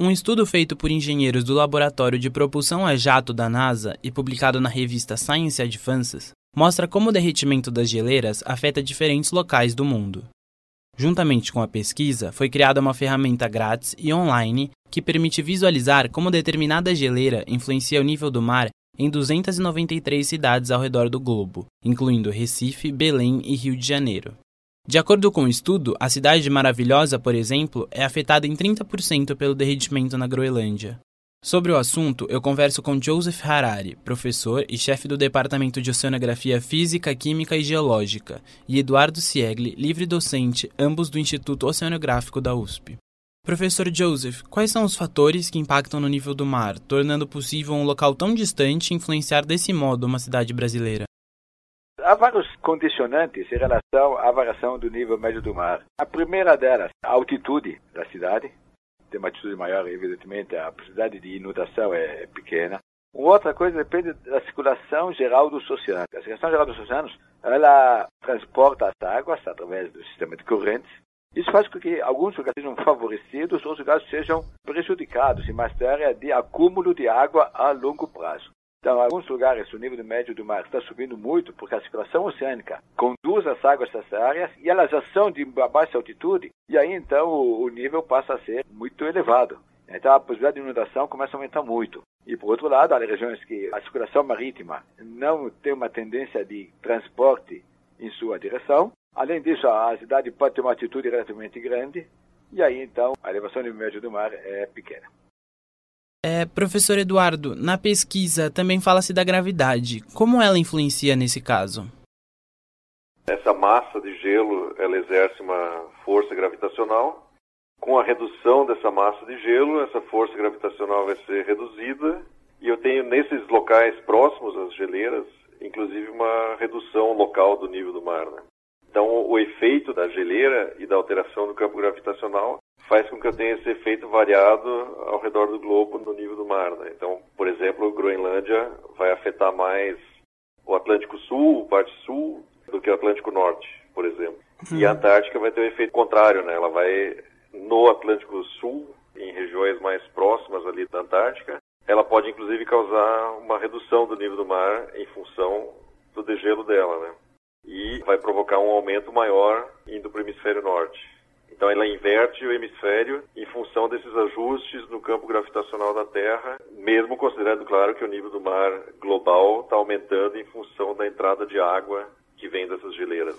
Um estudo feito por engenheiros do Laboratório de Propulsão a Jato da NASA e publicado na revista Science Advances mostra como o derretimento das geleiras afeta diferentes locais do mundo. Juntamente com a pesquisa, foi criada uma ferramenta grátis e online que permite visualizar como determinada geleira influencia o nível do mar em 293 cidades ao redor do globo, incluindo Recife, Belém e Rio de Janeiro. De acordo com o estudo, a cidade de Maravilhosa, por exemplo, é afetada em 30% pelo derretimento na Groenlândia. Sobre o assunto, eu converso com Joseph Harari, professor e chefe do Departamento de Oceanografia Física, Química e Geológica, e Eduardo Siegli, livre-docente, ambos do Instituto Oceanográfico da USP. Professor Joseph, quais são os fatores que impactam no nível do mar, tornando possível um local tão distante influenciar desse modo uma cidade brasileira? Há vários condicionantes em relação à variação do nível médio do mar. A primeira delas, a altitude da cidade. Tem uma altitude maior, evidentemente, a possibilidade de inundação é pequena. Outra coisa depende da circulação geral dos oceanos. A circulação geral dos oceanos, ela transporta as águas através do sistema de correntes. Isso faz com que alguns lugares sejam favorecidos, outros lugares sejam prejudicados em matéria de acúmulo de água a longo prazo. Então, em alguns lugares, o nível médio do mar está subindo muito porque a circulação oceânica conduz as águas dessas áreas e elas já são de baixa altitude e aí, então, o nível passa a ser muito elevado. Então, a possibilidade de inundação começa a aumentar muito. E, por outro lado, há regiões que a circulação marítima não tem uma tendência de transporte em sua direção. Além disso, a cidade pode ter uma altitude relativamente grande e aí, então, a elevação do nível médio do mar é pequena. Professor Eduardo, na pesquisa também fala-se da gravidade. Como ela influencia nesse caso? Essa massa de gelo, ela exerce uma força gravitacional. Com a redução dessa massa de gelo, essa força gravitacional vai ser reduzida. E eu tenho nesses locais próximos às geleiras, inclusive uma redução local do nível do mar, né? Então, o efeito da geleira e da alteração do campo gravitacional faz com que eu tenha esse efeito variado ao redor do globo no nível do mar, né? Então, por exemplo, a Groenlândia vai afetar mais o Atlântico Sul, parte sul, do que o Atlântico Norte, por exemplo. E a Antártica vai ter um efeito contrário, né? Ela vai, no Atlântico Sul, em regiões mais próximas ali da Antártica, ela pode inclusive causar uma redução do nível do mar em função do degelo dela, né? E vai provocar um aumento maior indo para o hemisfério norte. Então ela inverte o hemisfério em função desses ajustes no campo gravitacional da Terra, mesmo considerando, claro, que o nível do mar global está aumentando em função da entrada de água que vem dessas geleiras.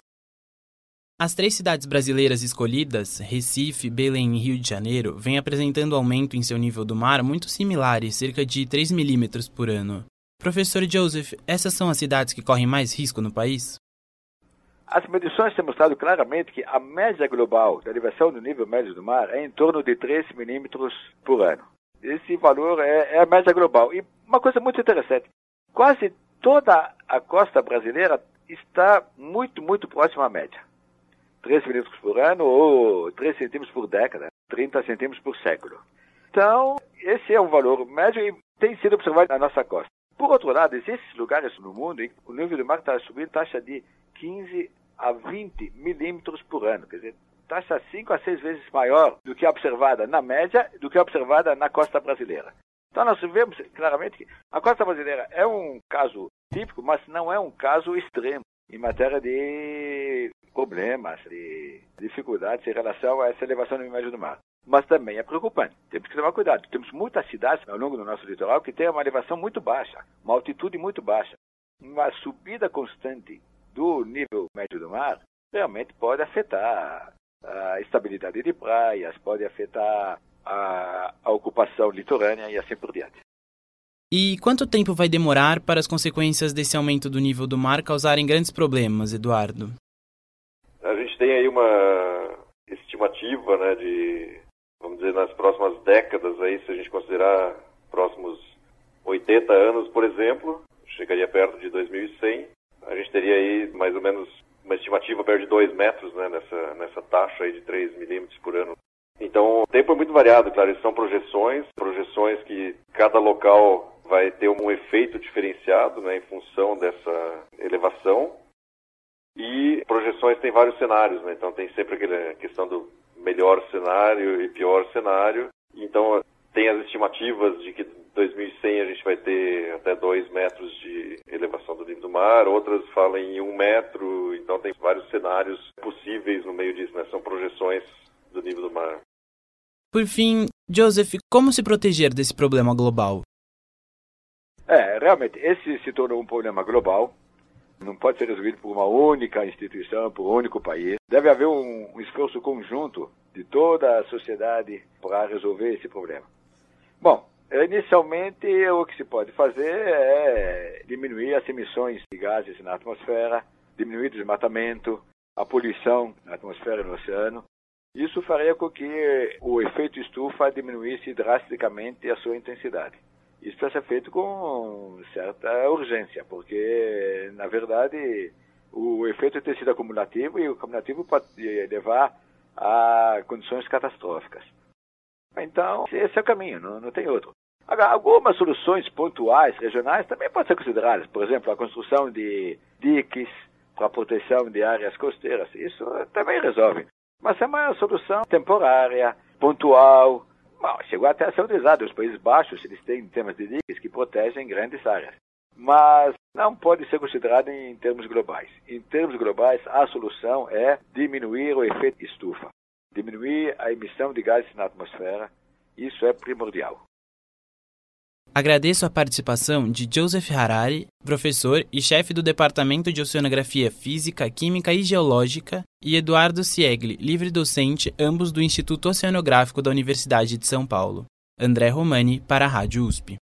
As 3 cidades brasileiras escolhidas, Recife, Belém e Rio de Janeiro, vêm apresentando aumento em seu nível do mar muito similares, cerca de 3 milímetros por ano. Professor Joseph, essas são as cidades que correm mais risco no país? As medições têm mostrado claramente que a média global da elevação do nível médio do mar é em torno de 3 milímetros por ano. Esse valor é a média global. E uma coisa muito interessante, quase toda a costa brasileira está muito, muito próxima à média. 3 milímetros por ano ou 3 centímetros por década, 30 centímetros por século. Então, esse é um valor médio e tem sido observado na nossa costa. Por outro lado, existem lugares no mundo em que o nível do mar está subindo taxa de 15 a 20 milímetros por ano. Quer dizer, taxa 5 a 6 vezes maior do que a observada na média, do que a observada na costa brasileira. Então nós vemos claramente que a costa brasileira é um caso típico, mas não é um caso extremo em matéria de problemas, de dificuldades em relação a essa elevação do nível médio do mar. Mas também é preocupante. Temos que tomar cuidado. Temos muitas cidades ao longo do nosso litoral que têm uma elevação muito baixa, uma altitude muito baixa. Uma subida constante do nível médio do mar realmente pode afetar a estabilidade de praias, pode afetar a ocupação litorânea e assim por diante. E quanto tempo vai demorar para as consequências desse aumento do nível do mar causarem grandes problemas, Eduardo? A gente tem aí uma estimativa, né, de, vamos dizer, nas próximas décadas, aí, se a gente considerar próximos 80 anos, por exemplo, chegaria perto de 2100, a gente teria aí mais ou menos uma estimativa perto de 2 metros, né, nessa taxa aí de 3 milímetros por ano. Então, o tempo é muito variado, claro, são projeções que cada local vai ter um efeito diferenciado, né, em função dessa elevação. E projeções têm vários cenários, né, então tem sempre aquela questão do melhor cenário e pior cenário. Então, tem estimativas de que 2100 a gente vai ter até 2 metros de elevação do nível do mar, outras falam em 1 metro, então tem vários cenários possíveis no meio disso, né? São projeções do nível do mar. Por fim, Joseph, como se proteger desse problema global? Realmente, esse se tornou um problema global, não pode ser resolvido por uma única instituição, por um único país. Deve haver um esforço conjunto de toda a sociedade para resolver esse problema. Bom, inicialmente o que se pode fazer é diminuir as emissões de gases na atmosfera, diminuir o desmatamento, a poluição na atmosfera e no oceano. Isso faria com que o efeito estufa diminuísse drasticamente a sua intensidade. Isso precisa ser feito com certa urgência, porque, na verdade, o efeito tem sido acumulativo e o acumulativo pode levar a condições catastróficas. Então, esse é o caminho, não tem outro. Agora, algumas soluções pontuais, regionais, também podem ser consideradas. Por exemplo, a construção de diques para a proteção de áreas costeiras. Isso também resolve. Mas é uma solução temporária, pontual. Bom, chegou até a ser utilizado. Os Países Baixos, eles têm temas de diques que protegem grandes áreas. Mas não pode ser considerado em termos globais. Em termos globais, a solução é diminuir o efeito estufa. Diminuir a emissão de gases na atmosfera. Isso é primordial. Agradeço a participação de Joseph Harari, professor e chefe do Departamento de Oceanografia Física, Química e Geológica, e Eduardo Siegli, livre-docente, ambos do Instituto Oceanográfico da Universidade de São Paulo. André Romani, para a Rádio USP.